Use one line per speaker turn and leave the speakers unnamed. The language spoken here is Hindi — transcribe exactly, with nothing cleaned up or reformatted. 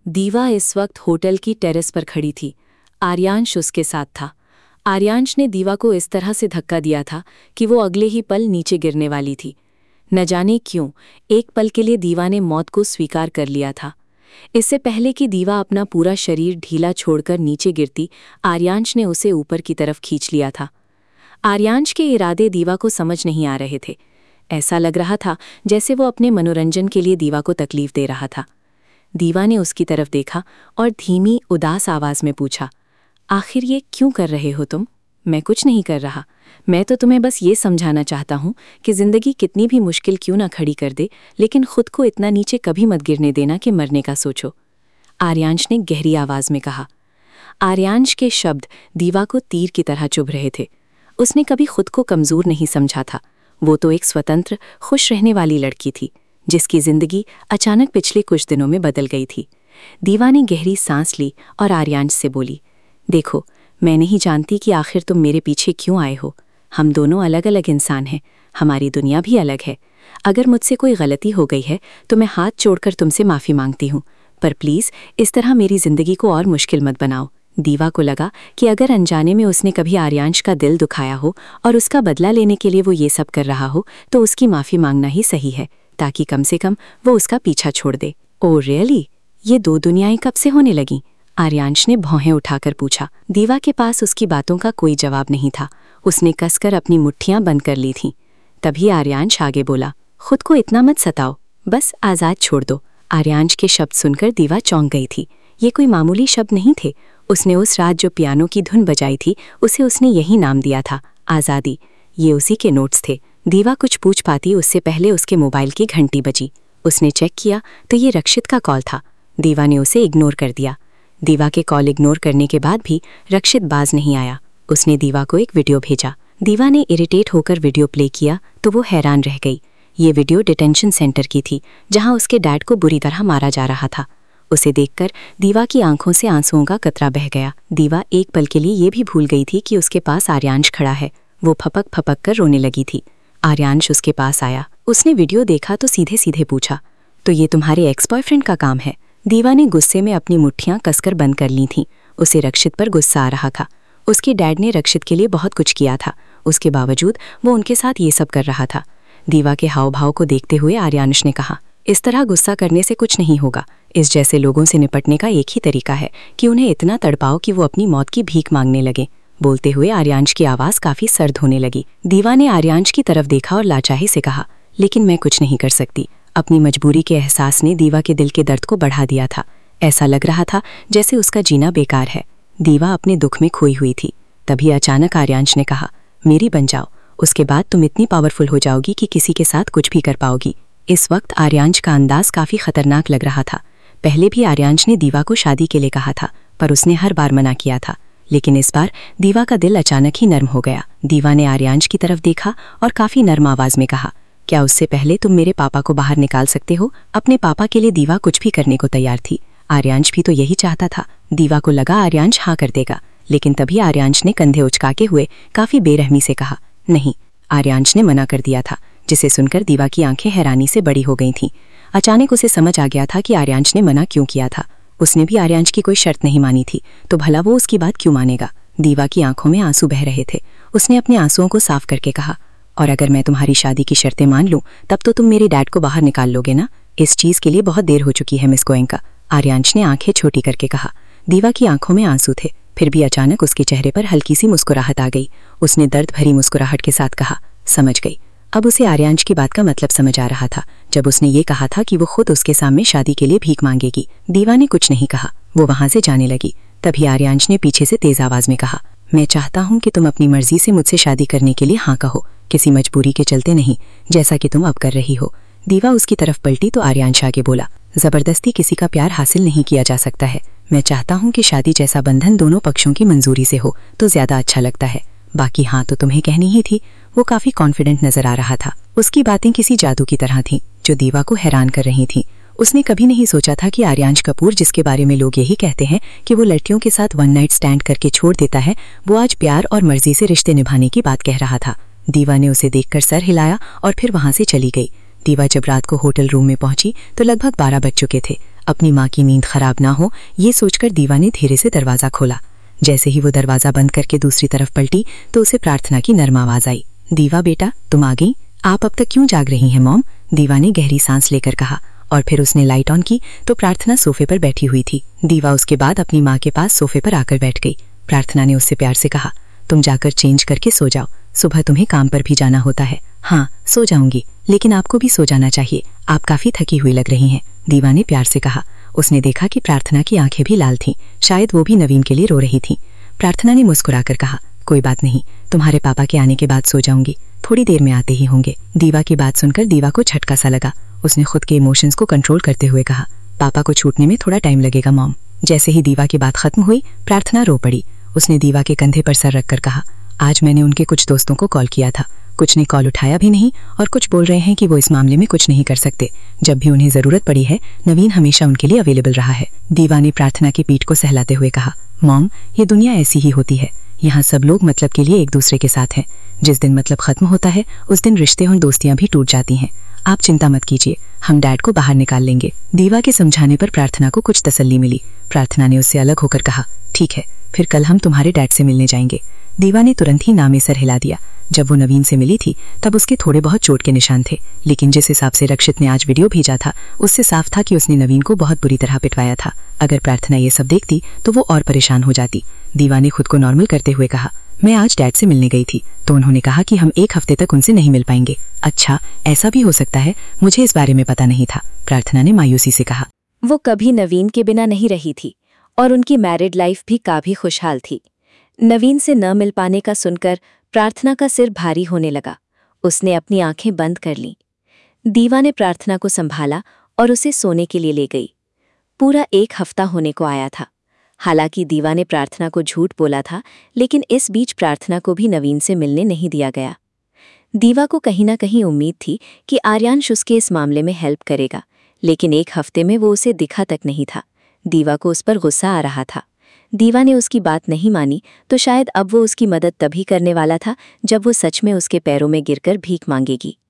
दीवा इस वक्त होटल की टेरेस पर खड़ी थी। आर्यांश उसके साथ था। आर्यांश ने दीवा को इस तरह से धक्का दिया था कि वो अगले ही पल नीचे गिरने वाली थी। न जाने क्यों एक पल के लिए दीवा ने मौत को स्वीकार कर लिया था। इससे पहले कि दीवा अपना पूरा शरीर ढीला छोड़कर नीचे गिरती, आर्यांश ने उसे ऊपर की तरफ खींच लिया था। आर्यांश के इरादे दीवा को समझ नहीं आ रहे थे। ऐसा लग रहा था जैसे वो अपने मनोरंजन के लिए दीवा को तकलीफ दे रहा था। दीवा ने उसकी तरफ देखा और धीमी उदास आवाज में पूछा, आखिर ये क्यों कर रहे हो तुम? मैं कुछ नहीं कर रहा। मैं तो तुम्हें बस ये समझाना चाहता हूँ कि जिंदगी कितनी भी मुश्किल क्यों ना खड़ी कर दे, लेकिन खुद को इतना नीचे कभी मत गिरने देना कि मरने का सोचो, आर्यांश ने गहरी आवाज में कहा। आर्यांश के शब्द दीवा को तीर की तरह चुभ रहे थे। उसने कभी खुद को कमजोर नहीं समझा था। वो तो एक स्वतंत्र, खुश रहने वाली लड़की थी, जिसकी जिंदगी अचानक पिछले कुछ दिनों में बदल गई थी। दीवा ने गहरी सांस ली और आर्यांश से बोली, देखो, मैं नहीं जानती कि आखिर तुम मेरे पीछे क्यों आए हो। हम दोनों अलग अलग इंसान हैं, हमारी दुनिया भी अलग है। अगर मुझसे कोई गलती हो गई है तो मैं हाथ जोड़कर तुमसे माफ़ी मांगती हूँ, पर प्लीज़ इस तरह मेरी ज़िंदगी को और मुश्किल मत बनाओ। दीवा को लगा कि अगर अनजाने में उसने कभी आर्यांश का दिल दुखाया हो और उसका बदला लेने के लिए वो ये सब कर रहा हो, तो उसकी माफ़ी मांगना ही सही है, ताकि कम से कम वो उसका पीछा छोड़ दे। Oh really? ये दो दुनियाएं कब से होने लगीं? आर्यांश ने भौहें उठाकर पूछा। दीवा के पास उसकी बातों का कोई जवाब नहीं था। उसने कसकर अपनी मुट्ठियां बंद कर ली थीं। तभी आर्यांश आगे बोला, खुद को इतना मत सताओ, बस आज़ाद छोड़ दो। आर्यांश के शब्द सुनकर दीवा चौंक गई थी। ये कोई मामूली शब्द नहीं थे। उसने उस रात जो पियानो की धुन बजाई थी, उसे उसने यही नाम दिया था, आज़ादी। ये उसी के नोट्स थे। दीवा कुछ पूछ पाती उससे पहले उसके मोबाइल की घंटी बजी। उसने चेक किया तो ये रक्षित का कॉल था। दीवा ने उसे इग्नोर कर दिया। दीवा के कॉल इग्नोर करने के बाद भी रक्षित बाज नहीं आया। उसने दीवा को एक वीडियो भेजा। दीवा ने इरिटेट होकर वीडियो प्ले किया तो वो हैरान रह गई। ये वीडियो डिटेंशन सेंटर की थी, जहां उसके डैड को बुरी तरह मारा जा रहा था। उसे देखकर दीवा की आंखों से आंसुओं का कतरा बह गया। दीवा एक पल के लिए ये भी भूल गई थी कि उसके पास आर्यांश खड़ा है। वो फपक फपक कर रोने लगी थी। आर्यांश उसके पास आया। उसने वीडियो देखा तो सीधे सीधे पूछा, तो ये तुम्हारे एक्स बॉयफ्रेंड का काम है? दीवा ने गुस्से में अपनी मुट्ठियां कसकर बंद कर ली थीं। उसे रक्षित पर गुस्सा आ रहा था। उसके डैड ने रक्षित के लिए बहुत कुछ किया था, उसके बावजूद वो उनके साथ ये सब कर रहा था। दीवा के हाव भाव को देखते हुए आर्यांश ने कहा, इस तरह गुस्सा करने से कुछ नहीं होगा। इस जैसे लोगों से निपटने का एक ही तरीका है कि उन्हें इतना तड़पाओ कि वो अपनी मौत की भीख मांगने लगे। बोलते हुए आर्यांश की आवाज़ काफ़ी सर्द होने लगी। दीवा ने आर्यांश की तरफ देखा और लाचारी से कहा, लेकिन मैं कुछ नहीं कर सकती। अपनी मजबूरी के एहसास ने दीवा के दिल के दर्द को बढ़ा दिया था। ऐसा लग रहा था जैसे उसका जीना बेकार है। दीवा अपने दुख में खोई हुई थी। तभी अचानक आर्यांश ने कहा, मेरी बन जाओ, उसके बाद तुम इतनी पावरफुल हो जाओगी कि किसी के साथ कुछ भी कर पाओगी। इस वक्त आर्यांश का अंदाज काफ़ी खतरनाक लग रहा था। पहले भी आर्यांश ने दीवा को शादी के लिए कहा था, पर उसने हर बार मना किया था। लेकिन इस बार दीवा का दिल अचानक ही नर्म हो गया। दीवा ने आर्यांश की तरफ देखा और काफ़ी नर्म आवाज़ में कहा, क्या उससे पहले तुम मेरे पापा को बाहर निकाल सकते हो? अपने पापा के लिए दीवा कुछ भी करने को तैयार थी। आर्यांश भी तो यही चाहता था। दीवा को लगा आर्यांश हाँ कर देगा, लेकिन तभी आर्यांश ने कंधे उचकाते हुए काफ़ी बेरहमी से कहा, नहीं। आर्यांश ने मना कर दिया था, जिसे सुनकर दीवा की आंखें हैरानी से बड़ी हो गई थीं। अचानक उसे समझ आ गया था कि आर्यांश ने मना क्यों किया था। उसने भी आर्यांश की कोई शर्त नहीं मानी थी, तो भला वो उसकी बात क्यों मानेगा? दीवा की आंखों में आंसू बह रहे थे। उसने अपने आंसुओं को साफ करके कहा, और अगर मैं तुम्हारी शादी की शर्तें मान लूं, तब तो तुम मेरे डैड को बाहर निकाल लोगे ना? इस चीज़ के लिए बहुत देर हो चुकी है मिस गोएंका, आर्यांश ने आंखें छोटी करके कहा। दीवा की आंखों में आंसू थे, फिर भी अचानक उसके चेहरे पर हल्की सी मुस्कुराहट आ गई। उसने दर्द भरी मुस्कुराहट के साथ कहा, समझ गई। अब उसे आर्यांश की बात का मतलब समझ आ रहा था, जब उसने ये कहा था कि वो खुद उसके सामने शादी के लिए भीख मांगेगी। दीवा ने कुछ नहीं कहा, वो वहां से जाने लगी। तभी आर्यांश ने पीछे से तेज आवाज में कहा, मैं चाहता हूँ कि तुम अपनी मर्जी से मुझसे शादी करने के लिए हाँ कहो, किसी मजबूरी के चलते नहीं, जैसा कि तुम अब कर रही हो। दीवा उसकी तरफ पलटी तो आर्यांश आगे बोला, जबरदस्ती किसी का प्यार हासिल नहीं किया जा सकता है। मैं चाहता हूँ कि शादी जैसा बंधन दोनों पक्षों की मंजूरी से हो तो ज्यादा अच्छा लगता है। बाकी हाँ तो तुम्हें कहनी ही थी। वो काफी कॉन्फिडेंट नजर आ रहा था। उसकी बातें किसी जादू की तरह थीं, जो दीवा को हैरान कर रही थीं। उसने कभी नहीं सोचा था कि आर्यांश कपूर, जिसके बारे में लोग यही कहते हैं कि वो लड़कियों के साथ वन नाइट स्टैंड करके छोड़ देता है, वो आज प्यार और मर्जी से रिश्ते निभाने की बात कह रहा था। दीवा ने उसे देखकर सर हिलाया और फिर वहां से चली गई। दीवा जब रात को होटल रूम में पहुंची तो लगभग बारह बज चुके थे।
अपनी माँ की नींद खराब ना हो ये सोचकर दीवा ने धीरे से दरवाज़ा खोला। जैसे ही वो दरवाज़ा बंद करके दूसरी तरफ पलटी तो उसे प्रार्थना की नर्म आवाज़ आई, दीवा बेटा तुम आ गई, आप अब तक क्यों जाग रही हैं मॉम? दीवा ने गहरी सांस लेकर कहा और फिर उसने लाइट ऑन की तो प्रार्थना सोफे पर बैठी हुई थी। दीवा उसके बाद अपनी माँ के पास सोफे पर आकर बैठ गई। प्रार्थना ने उससे प्यार से कहा, तुम जाकर चेंज करके सो जाओ, सुबह तुम्हें काम पर भी जाना होता है। हाँ सो जाऊंगी, लेकिन आपको भी सो जाना चाहिए, आप काफी थकी हुई लग रही हैं, दीवा ने प्यार से कहा। उसने देखा कि प्रार्थना की आंखें भी लाल थीं, शायद वो भी नवीन के लिए रो रही थीं। प्रार्थना ने मुस्कुराकर कहा, कोई बात नहीं, तुम्हारे पापा के आने के बाद सो जाऊंगी, थोड़ी देर में आते ही होंगे। दीवा की बात सुनकर दीवा को झटका सा लगा। उसने खुद के इमोशंस को कंट्रोल करते हुए कहा, पापा को छूटने में थोड़ा टाइम लगेगा मॉम। जैसे ही दीवा की बात खत्म हुई प्रार्थना रो पड़ी। उसने दीवा के कंधे पर सर रखकर कहा, आज मैंने उनके कुछ दोस्तों को कॉल किया था, कुछ ने कॉल उठाया भी नहीं और कुछ बोल रहे हैं कि वो इस मामले में कुछ नहीं कर सकते। जब भी उन्हें जरूरत पड़ी है नवीन हमेशा उनके लिए अवेलेबल रहा है। दीवा ने प्रार्थना की पीठ को सहलाते हुए कहा, मॉम ये दुनिया ऐसी ही होती है, यहाँ सब लोग मतलब के लिए एक दूसरे के साथ हैं। जिस दिन मतलब खत्म होता है उस दिन रिश्ते और दोस्तियां भी टूट जाती हैं। आप चिंता मत कीजिए, हम डैड को बाहर निकाल लेंगे। दीवा के समझाने पर प्रार्थना को कुछ तसल्ली मिली। प्रार्थना ने उससे अलग होकर कहा, ठीक है, फिर कल हम तुम्हारे डैड से मिलने जाएंगे। दीवा ने तुरंत ही ना में सर हिला दिया। जब वो नवीन से मिली थी तब उसके थोड़े बहुत चोट के निशान थे, लेकिन जिस हिसाब से रक्षित ने आज वीडियो भेजा था उससे साफ था कि उसने नवीन को बहुत बुरी तरह पिटवाया था। अगर प्रार्थना ये सब देखती तो वो और परेशान हो जाती। दीवा ने खुद को नॉर्मल करते हुए कहा, मैं आज डैड से मिलने गई थी तो उन्होंने कहा कि हम एक हफ्ते तक उनसे नहीं मिल पाएंगे। अच्छा ऐसा भी हो सकता है, मुझे इस बारे में पता नहीं था, प्रार्थना ने मायूसी से कहा।
वो कभी नवीन के बिना नहीं रही थी और उनकी मैरिड लाइफ भी काफी खुशहाल थी। नवीन से न मिल पाने का सुनकर प्रार्थना का सिर भारी होने लगा। उसने अपनी आंखें बंद कर लीं। दीवा ने प्रार्थना को संभाला और उसे सोने के लिए ले गई। पूरा एक हफ्ता होने को आया था। हालांकि दीवा ने प्रार्थना को झूठ बोला था, लेकिन इस बीच प्रार्थना को भी नवीन से मिलने नहीं दिया गया। दीवा को कहीं ना कहीं उम्मीद थी कि आर्यांश उसके इस मामले में हेल्प करेगा, लेकिन एक हफ्ते में वो उसे दिखा तक नहीं था। दीवा को उस पर गुस्सा आ रहा था। दीवा ने उसकी बात नहीं मानी तो शायद अब वो उसकी मदद तभी करने वाला था जब वो सच में उसके पैरों में गिरकर भीख मांगेगी।